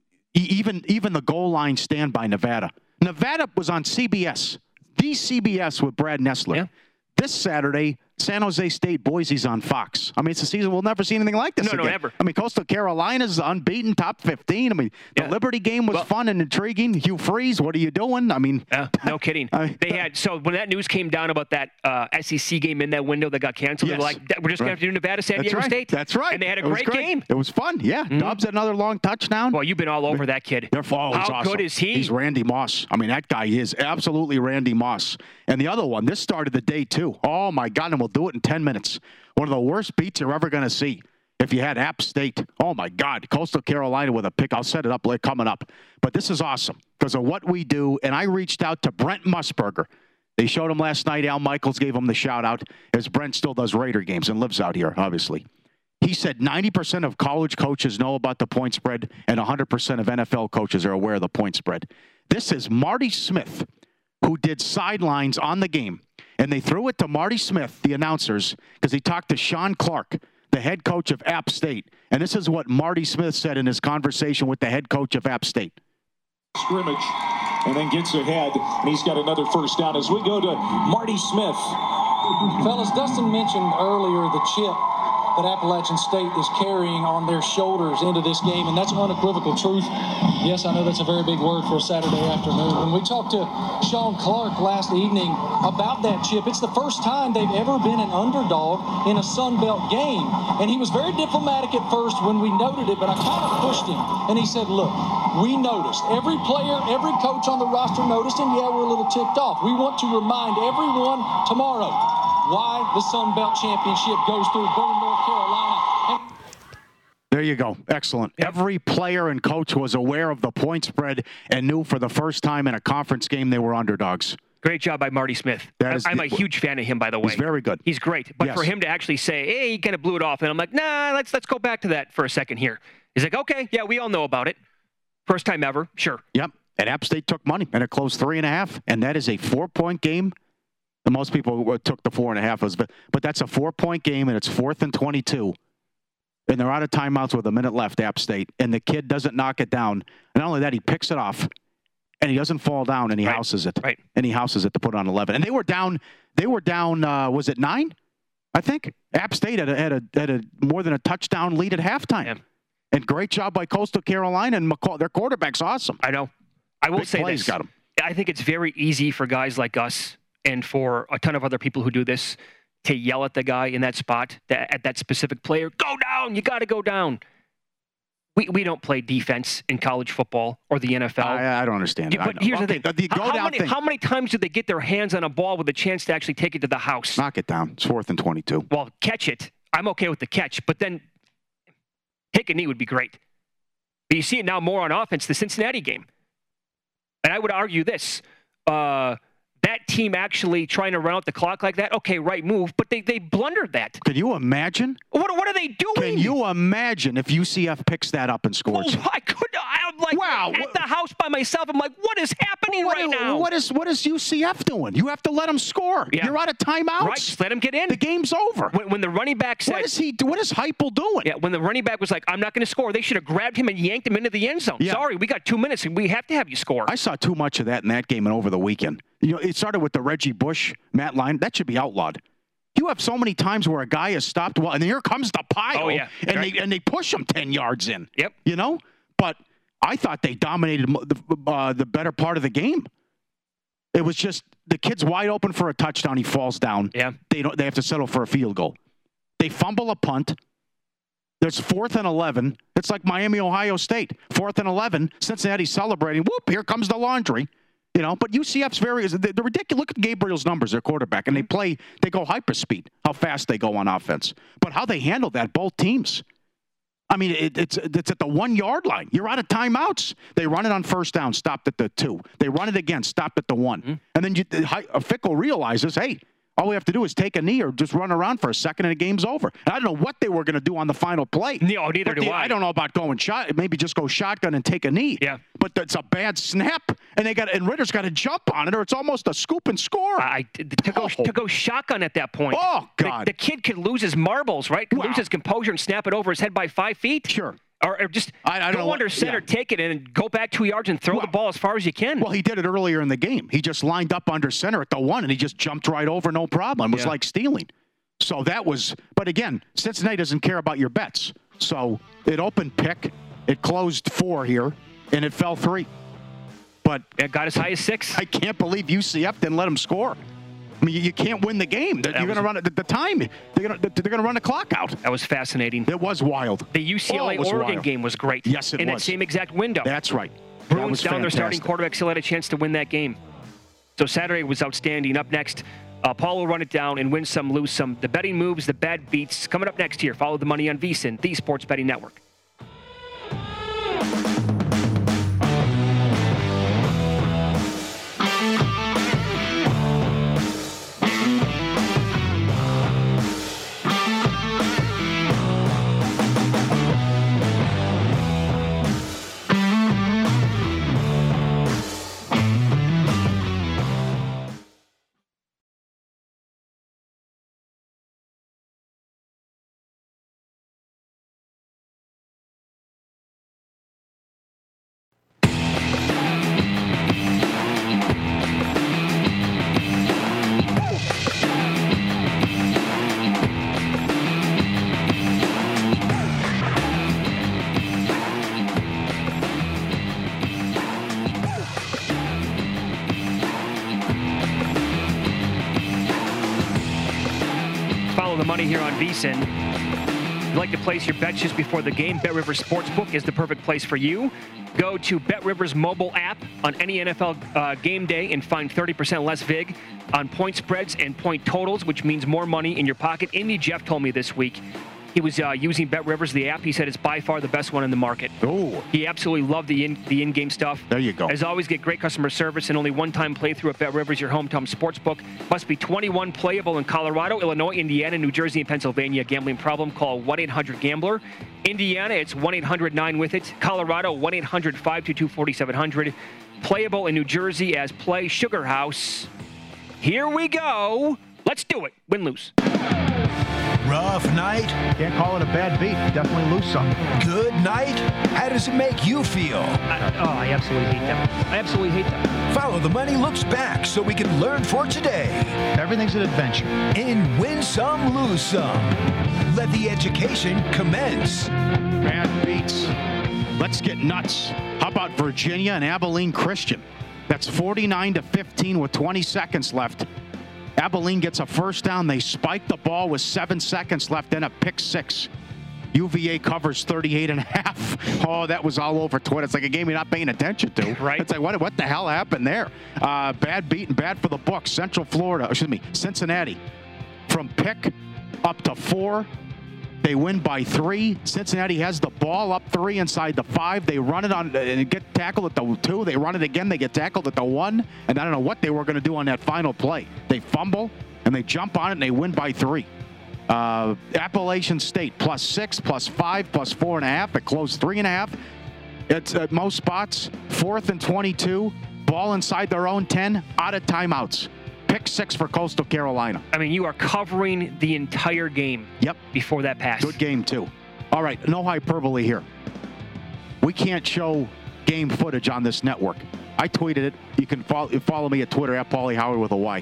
even, even the goal line stand by Nevada. Nevada was on C B S. The C B S with Brad Nessler. Yeah. This Saturday, San Jose State, Boise's on Fox. I mean, it's a season we'll never see anything like this no, again. No, never. I mean, Coastal Carolina's unbeaten, top fifteen. I mean, the yeah. Liberty game was well, fun and intriguing. Hugh Freeze, what are you doing? I mean, uh, no kidding. I, they had so when that news came down about that uh, S E C game in that window that got canceled, yes. they were like, "We're just going to have to do Nevada, San That's Diego right. State." That's right. And they had a it great, great game. It was fun. Yeah, mm-hmm. Dobbs had another long touchdown. Well, you've been all over that kid. They're, oh, How awesome. good is he? He's Randy Moss. I mean, that guy is absolutely Randy Moss. And the other one, this started the day too. Oh my God! And we'll do it in ten minutes. One of the worst beats you're ever going to see. If you had App State, oh my God, Coastal Carolina with a pick. I'll set it up like coming up. But this is awesome because of what we do. And I reached out to Brent Musburger. They showed him last night. Al Michaels gave him the shout out as Brent still does Raider games and lives out here, obviously. He said ninety percent of college coaches know about the point spread and one hundred percent of N F L coaches are aware of the point spread. This is Marty Smith, who did sidelines on the game. And they threw it to Marty Smith, the announcers, because he talked to Sean Clark, the head coach of App State. And this is what Marty Smith said in his conversation with the head coach of App State. Scrimmage, and then gets ahead, and he's got another first down as we go to Marty Smith. Fellas, Dustin mentioned earlier the chip that Appalachian State is carrying on their shoulders into this game, and that's unequivocal truth. Yes, I know that's a very big word for a Saturday afternoon. When we talked to Sean Clark last evening about that chip, it's the first time they've ever been an underdog in a Sun Belt game. And he was very diplomatic at first when we noted it, but I kind of pushed him. And he said, look, we noticed. Every player, every coach on the roster noticed, and yeah, we're a little ticked off. We want to remind everyone tomorrow why the Sun Belt Championship goes through Boone, North Carolina. And there you go. Excellent. Every player and coach was aware of the point spread and knew for the first time in a conference game they were underdogs. Great job by Marty Smith. That is I'm the, a huge fan of him, by the way. He's very good. He's great. But yes. for him to actually say, hey, he kind of blew it off, and I'm like, nah, let's let's go back to that for a second here. He's like, okay, yeah, we all know about it. First time ever, sure. Yep. And App State took money, and it closed three and a half. And that is a four-point game. And most people took the four and a half, but that's a four-point game, and it's fourth and twenty-two. And they're out of timeouts with a minute left, App State. And the kid doesn't knock it down. And not only that, he picks it off, and he doesn't fall down, and he right. houses it. Right. And he houses it to put on eleven. And they were down. They were down. Uh, was it nine? I think App State had a, had a had a more than a touchdown lead at halftime. Yeah. And great job by Coastal Carolina and McCall. Their quarterback's awesome. I know. I will Big say plays this. Got him. I think it's very easy for guys like us and for a ton of other people who do this to yell at the guy in that spot, that, at that specific player, go down, you got to go down. We we don't play defense in college football or the N F L. I, I don't understand it. Yeah, but here's okay, the thing. The go how, down many, thing. how many times do they get their hands on a ball with a chance to actually take it to the house? Knock it down. It's fourth and twenty-two. Well, catch it. I'm okay with the catch, but then take a knee would be great. But you see it now more on offense, the Cincinnati game. And I would argue this. Uh, that team actually trying to run out the clock like that, okay, right move, but they, they blundered that. Can you imagine? What, what are they doing? Can you imagine if U C F picks that up and scores? Oh, I could I'm like wow. at the house by myself. I'm like, what is happening what, right now? What is what is U C F doing? You have to let them score. Yeah. You're out of timeouts. Right, just let him get in. The game's over. When, when the running back said, what is he? What is Heupel doing? Yeah, when the running back was like, I'm not going to score, they should have grabbed him and yanked him into the end zone. Yeah. Sorry, we got two minutes and we have to have you score. I saw too much of that in that game and over the weekend. You know, it started with the Reggie Bush, Matt Lyon. That should be outlawed. You have so many times where a guy is stopped well, and here comes the pile. Oh, yeah. And right. they and they push him ten yards in. Yep. You know, but I thought they dominated the uh, the better part of the game. It was just the kid's wide open for a touchdown. He falls down. Yeah. They don't. They have to settle for a field goal. They fumble a punt. There's fourth and eleven. It's like Miami, Ohio State. Fourth and eleven. Cincinnati's celebrating. Whoop! Here comes the laundry. You know, but U C F's very the, the ridiculous. Look at Gabriel's numbers, their quarterback, and they play. They go hyperspeed. How fast they go on offense, but how they handle that. Both teams. I mean, it, it's it's at the one yard line. You're out of timeouts. They run it on first down, stopped at the two. They run it again, stopped at the one, mm-hmm. and then you, Fickle realizes, hey, All we have to do is take a knee or just run around for a second and the game's over. And I don't know what they were going to do on the final play. No, neither but do the, I. I don't know about going shot. Maybe just go shotgun and take a knee. Yeah. But it's a bad snap, and they got and Ritter's got to jump on it, or it's almost a scoop and score. I, to, go, oh. to go shotgun at that point. Oh, God. The, the kid could lose his marbles, right? Could Wow. lose his composure and snap it over his head by five feet. Sure. Or, or just I, I go don't under know, center, yeah. take it, and go back two yards and throw Well, the ball as far as you can. Well, he did it earlier in the game. He just lined up under center at the one, and he just jumped right over, no problem. It was Yeah. like stealing. So that was, but again, Cincinnati doesn't care about your bets. So it opened pick, it closed four here, and it fell three. But it got as high as six. I can't believe U C F didn't let him score. I mean, you, you can't win the game. You're going to run it the, the time. They're going to they're going to run the clock out. That was fascinating. It was wild. The U C L A Oh, it was Oregon wild. game was great. Yes, it in was. that same exact window. That's right. That Bruins was down their starting fantastic. quarterback still had a chance to win that game. So Saturday was outstanding. Up next, uh, Paul will run it down and win some, lose some. The betting moves, the bad beats. Coming up next here, follow the money on VSiN, the Sports Betting Network. Follow the money here on VSiN. If you'd like to place your bets just before the game, BetRivers Sportsbook is the perfect place for you. Go to BetRivers mobile app on any N F L uh, game day and find thirty percent less vig on point spreads and point totals, which means more money in your pocket. Indy Jeff told me this week he was uh, using BetRivers, the app. He said it's by far the best one in the market. Oh, He absolutely loved the in, the in-game stuff. There you go. As always, get great customer service and only one-time playthrough at BetRivers, your hometown sportsbook. Must be twenty-one, playable in Colorado, Illinois, Indiana, New Jersey, and Pennsylvania. Gambling problem? Call one eight hundred gambler. Indiana, it's one eight hundred nine with it. Colorado, one eight hundred five two two four seven zero zero. Playable in New Jersey as Play Sugar House. Here we go. Let's do it. Win, lose. Rough night? can't call it a bad beat. Definitely lose some. Good night? How does it make you feel? I, oh, I absolutely hate them. I absolutely hate them. Follow the Money Looks Back so we can learn for today. Everything's an adventure. And win some, lose some. Let the education commence. Bad beats. Let's get nuts. How about Virginia and Abilene Christian? That's forty-nine to fifteen with twenty seconds left. Abilene gets a first down. They spike the ball with seven seconds left, then a pick six. U V A covers thirty-eight and a half. Oh, that was all over Twitter. It's like a game you're not paying attention to. Right. It's like, what, what the hell happened there? Uh, bad beat and bad for the Bucs. Central Florida, excuse me, Cincinnati. From pick up to four. They win by three. Cincinnati has the ball up three inside the five. They run it on and get tackled at the two. They run it again. They get tackled at the one. And I don't know what they were going to do on that final play. They fumble and they jump on it and they win by three. Uh, Appalachian State plus six, plus five, plus four and a half. It closed three and a half. It's at most spots fourth and twenty-two. Ball inside their own ten. Out of timeouts. Pick six for Coastal Carolina. I mean, you are covering the entire game. Yep. Before that pass. Good game, too. All right, no hyperbole here. We can't show game footage on this network. I tweeted it. You can follow, follow me at Twitter, at Paulie Howard with a Y.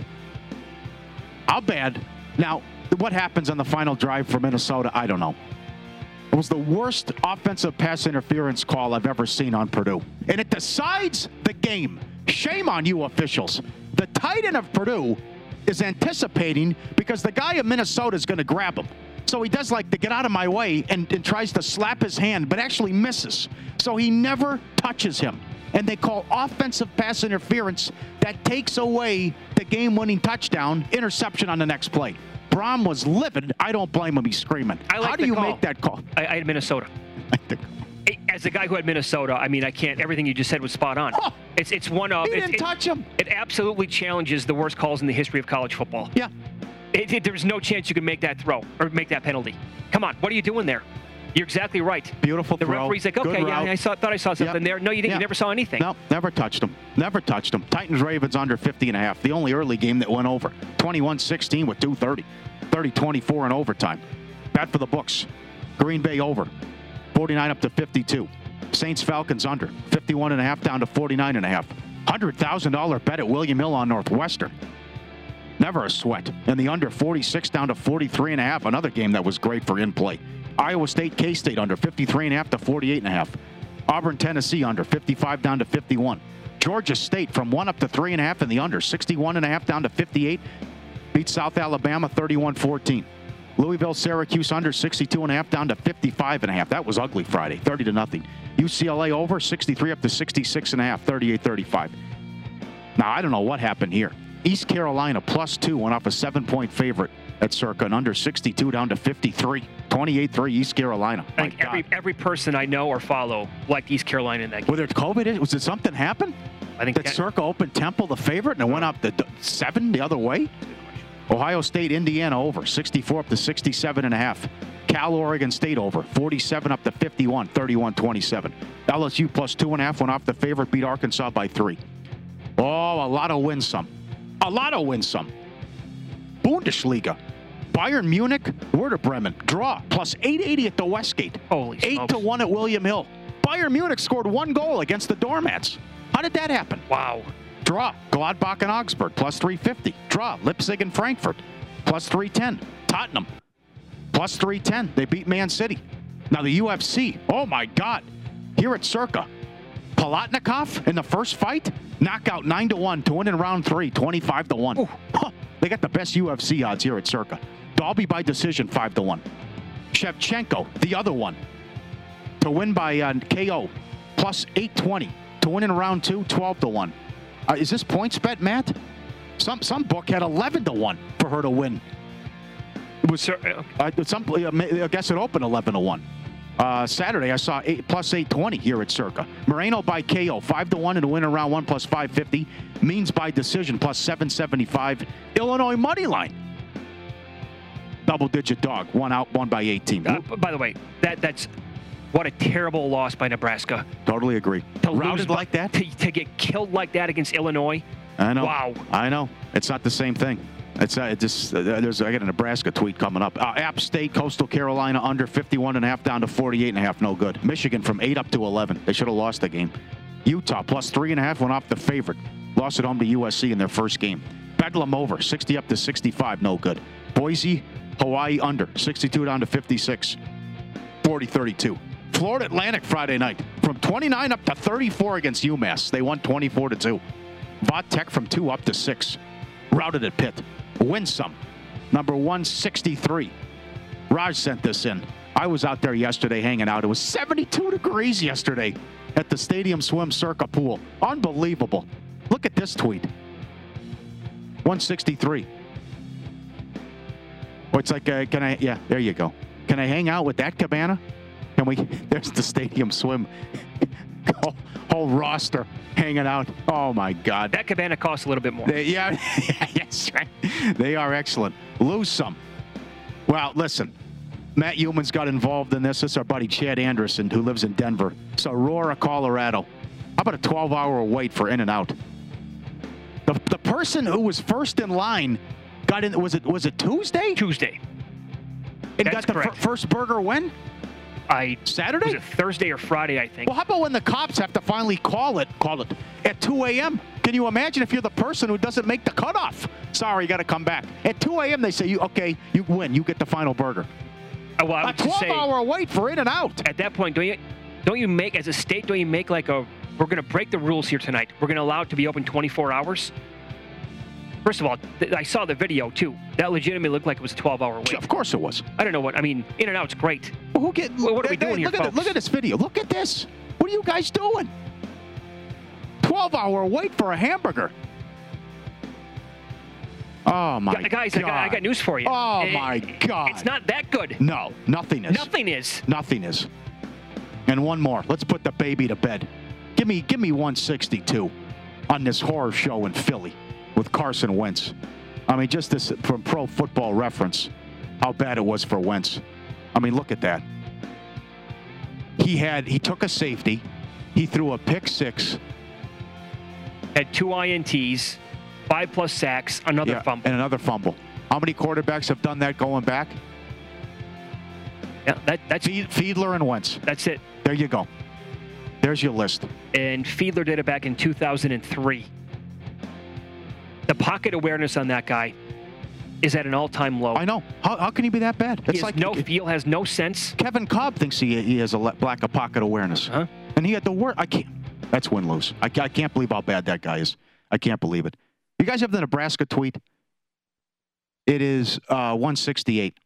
How bad? Now, what happens on the final drive for Minnesota, I don't know. It was the worst offensive pass interference call I've ever seen on Purdue. And it decides the game. Shame on you officials. The tight end of Purdue is anticipating because the guy of Minnesota is going to grab him. So he does like to get out of my way and, and tries to slap his hand, but actually misses. So he never touches him. And they call offensive pass interference that takes away the game-winning touchdown, interception on the next play. Brom was livid. I don't blame him. He's screaming. I like How do the you call. make that call? I, I had Minnesota. I think. As a guy who had Minnesota, I mean, I can't. Everything you just said was spot on. Oh, it's it's one of. he it, didn't it, touch him. It absolutely challenges the worst calls in the history of college football. Yeah. It, it, there's no chance you can make that throw or make that penalty. Come on, what are you doing there? You're exactly right. Beautiful the throw. The referee's like, okay, yeah, I saw, thought I saw something yep. there. No, you didn't. Yep. You never saw anything. No, never touched them. Never touched them. Titans-Ravens under fifty and a half. The only early game that went over. twenty-one sixteen with two thirty. thirty twenty-four in overtime. Bad for the books. Green Bay over. forty-nine up to fifty-two. Saints-Falcons under. fifty-one and a half down to forty-nine and a half. one hundred thousand dollars bet at William Hill on Northwestern. Never a sweat. And the under forty-six down to forty-three and a half. Another game that was great for in-play. Iowa State, K-State under fifty-three and a half to forty-eight and a half. Auburn, Tennessee under fifty-five down to fifty-one. Georgia State from one up to three and a half in the under. sixty-one and a half down to fifty-eight. Beat South Alabama thirty-one fourteen. Louisville, Syracuse under sixty-two and a half down to fifty-five and a half. That was ugly Friday, thirty to nothing. U C L A over sixty-three up to sixty-six and a half, thirty-eight thirty-five. Now, I don't know what happened here. East Carolina plus two went off a seven-point favorite at Circa and under sixty-two down to fifty-three. twenty-eight three East Carolina. I think every, every person I know or follow liked East Carolina in that game. Was there COVID? Was it something happen? I think that, that Circa opened Temple the favorite and it went up the seven the other way? Ohio State, Indiana over sixty-four up to sixty-seven and a half. Cal, Oregon State over forty-seven up to fifty-one, thirty-one twenty-seven. L S U plus two and a half went off the favorite, beat Arkansas by three. Oh, a lot of win some. A lot of win some. Bundesliga. Bayern Munich, Werder Bremen. Draw. Plus eight eighty at the Westgate. Holy eight smokes. to one at William Hill. Bayern Munich scored one goal against the Doormats. How did that happen? Wow. Draw. Gladbach and Augsburg. Plus three fifty. Draw. Leipzig and Frankfurt. Plus three ten. Tottenham. Plus three ten. They beat Man City. Now the U F C. Oh, my God. Here at Circa. Palatnikov in the first fight. Knockout nine to one to win in round three, twenty-five to one. Huh, they got the best U F C odds here at Circa. Dalby by decision, five to one. Shevchenko, the other one, to win by uh, K O, plus eight twenty. To win in round two, twelve to one. Uh, is this points bet, Matt? Some some book had eleven to one for her to win. It was uh, some. I guess it opened eleven to one. Uh, Saturday, I saw eight, plus eight twenty here at Circa. Moreno by K O, five to one to win in round one, plus five fifty. Means by decision, plus seven seventy-five. Illinois money line. Double-digit dog. One out, one by eighteen. Uh, by the way, that that's what a terrible loss by Nebraska. Totally agree. To Routed lose like that? To, to get killed like that against Illinois. I know. Wow. I know. It's not the same thing. It's uh, it just uh, there's I got a Nebraska tweet coming up. Uh, App State, Coastal Carolina under fifty-one and a half down to forty-eight and a half. No good. Michigan from eight up to eleven. They should have lost the game. Utah plus three and a half went off the favorite. Lost at home to U S C in their first game. Bedlam over sixty up to sixty-five. No good. Boise, Hawaii under sixty-two down to fifty-six. forty thirty-two. Florida Atlantic Friday night from twenty-nine up to thirty-four against UMass. They won twenty-four to two. Vaught Tech from two up to six. Routed at Pitt. Win some. Number one sixty-three. Raj sent this in. I was out there yesterday hanging out. It was seventy-two degrees yesterday at the Stadium Swim Circa pool. Unbelievable. Look at this tweet. one sixty-three. Oh, it's like, uh, can I, yeah, there you go. Can I hang out with that cabana? Can we, there's the Stadium Swim. whole, whole roster hanging out. Oh, my God. That cabana costs a little bit more. They, yeah, yes, right. They are excellent. Lose some. Well, listen, Matt Humans got involved in this. This is our buddy Chad Anderson, who lives in Denver. It's Aurora, Colorado. How about a twelve-hour wait for In-N-Out? The, the person who was first in line got in, was it was it Tuesday? Tuesday. And That's got the correct. f- first burger when? I Saturday? Was it Thursday or Friday, I think. Well, how about when the cops have to finally call it, call it at two a.m.? Can you imagine if you're the person who doesn't make the cutoff? Sorry, you got to come back. At two a.m. they say, "You okay, you win. You get the final burger." Uh, well, I a twelve-hour wait for In-N-Out. At that point, don't you, don't you make, as a state, don't you make like a, we're going to break the rules here tonight. We're going to allow it to be open twenty-four hours? First of all, th- I saw the video, too. That legitimately looked like it was a twelve-hour wait. Of course it was. I don't know what, I mean, In-N-Out's great. Well, who get, well, what are we they, doing look here, at folks? The, look at this video. Look at this. What are you guys doing? twelve-hour wait for a hamburger. Oh, my Guys, God. I got, I got news for you. Oh, It- my God. It's not that good. No, nothing is. Nothing is. Nothing is. And one more. Let's put the baby to bed. Give me, give me one sixty-two on this horror show in Philly with Carson Wentz. I mean, just this from Pro Football Reference, how bad it was for Wentz. I mean, look at that. He had he took a safety, he threw a pick six, had two I N Ts, five plus sacks, another yeah, fumble, and another fumble. How many quarterbacks have done that going back? Yeah, that, that's Fiedler and Wentz. That's it. There you go. There's your list. And Fiedler did it back in two thousand three. The pocket awareness on that guy is at an all-time low. I know. How, how can he be that bad? He It's has like no feel, has no sense. Kevin Cobb thinks he he has a le- lack of pocket awareness, Huh? and he had the worst. I can't. That's win lose. I, I can't believe how bad that guy is. I can't believe it. You guys have the Nebraska tweet? It is uh, one sixty-eight.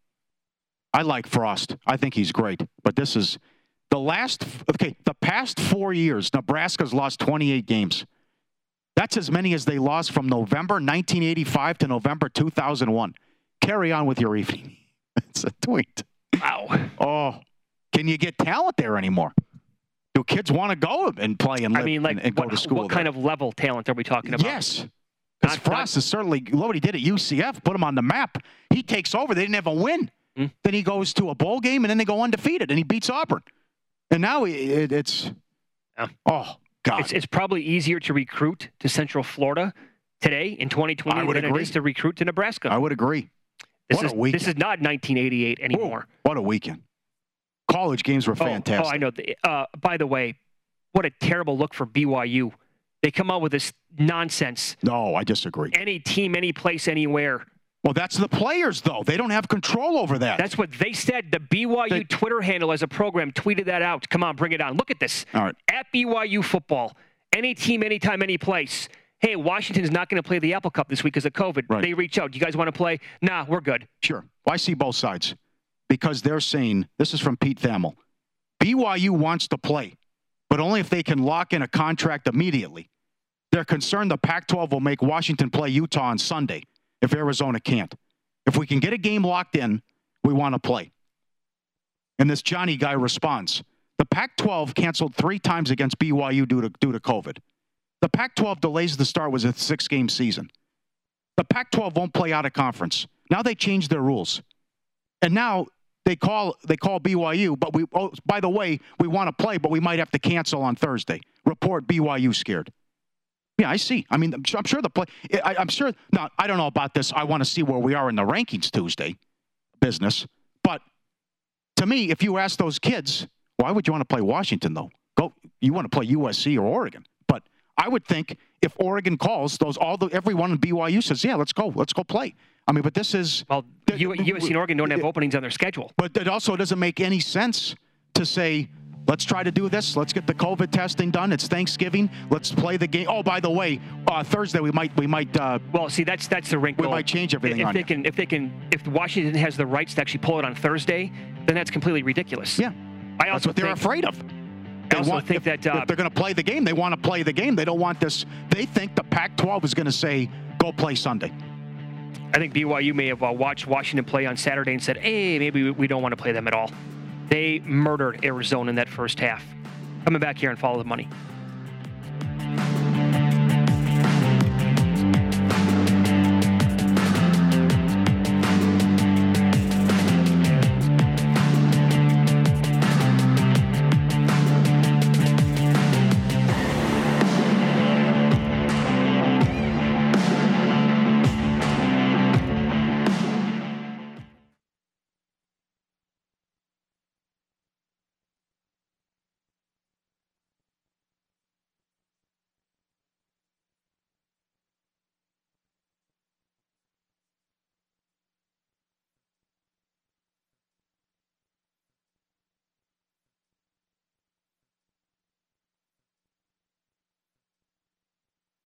I like Frost. I think he's great. But this is the last, okay, the past four years, Nebraska's lost twenty-eight games. That's as many as they lost from November nineteen eighty-five to November two thousand one. Carry on with your evening. It's a tweet. Wow. Oh, can you get talent there anymore? Do kids want to go and play and live I mean, like, and, and go what, to school what there? kind of level talent are we talking about? Yes. Because Not- Frost not- is certainly, look what he did at U C F, put him on the map. He takes over. They didn't have a win. Hmm. Then he goes to a bowl game, and then they go undefeated, and he beats Auburn. And now it, it, it's, Yeah. oh, God. It's, it's probably easier to recruit to Central Florida today in twenty twenty I would than agree. it is to recruit to Nebraska. I would agree. this what is a weekend. this is not nineteen eighty-eight anymore. Ooh, what a weekend. College games were Oh, fantastic. Oh, I know. The- Uh, by the way, what a terrible look for B Y U. They come out with this nonsense. No, I disagree. Any team, any place, anywhere. Well, that's the players, though. They don't have control over that. That's what they said. The B Y U They- Twitter handle as a program tweeted that out. Come on, bring it on. Look at this. All right. At B Y U football, any team, anytime, any place. Hey, Washington's not going to play the Apple Cup this week because of COVID. Right. They reach out. You guys want to play? Nah, we're good. Sure. Well, I see both sides because they're saying, this is from Pete Thamel, B Y U wants to play, but only if they can lock in a contract immediately. They're concerned the Pac twelve will make Washington play Utah on Sunday if Arizona can't. If we can get a game locked in, we want to play. And this Johnny guy responds, the Pac twelve canceled three times against B Y U due to, due to COVID. The Pac twelve delays the start was a six-game season. The Pac twelve won't play out of conference. Now they changed their rules. And now they call they call B Y U, but we oh, by the way, we want to play, but we might have to cancel on Thursday. Report B Y U scared. Yeah, I see. I mean, I'm sure, I'm sure the play. I, I'm sure. Now, I don't know about this. I want to see where we are in the rankings Tuesday, business. But to me, if you ask those kids, why would you want to play Washington though? Go. You want to play U S C or Oregon? But I would think if Oregon calls, those all the everyone in B Y U says, yeah, let's go, let's go play. I mean, but this is Well, U- USC and Oregon don't have openings on their schedule. But it also doesn't make any sense to say, let's try to do this. Let's get the COVID testing done. It's Thanksgiving. Let's play the game. Oh, by the way, uh, Thursday we might we might uh, Well, see, that's that's the wrinkle. we might change everything if on they you. can, if they can, if Washington has the rights to actually pull it on Thursday, then that's completely ridiculous. Yeah, I that's also what they're think, afraid of. I also want, think if, that uh, if they're going to play the game, they want to play the game. They don't want this. They think the Pac twelve is going to say, go play Sunday. I think B Y U may have uh, watched Washington play on Saturday and said, hey, maybe we, we don't want to play them at all. They murdered Arizona in that first half. Coming back here and follow the money.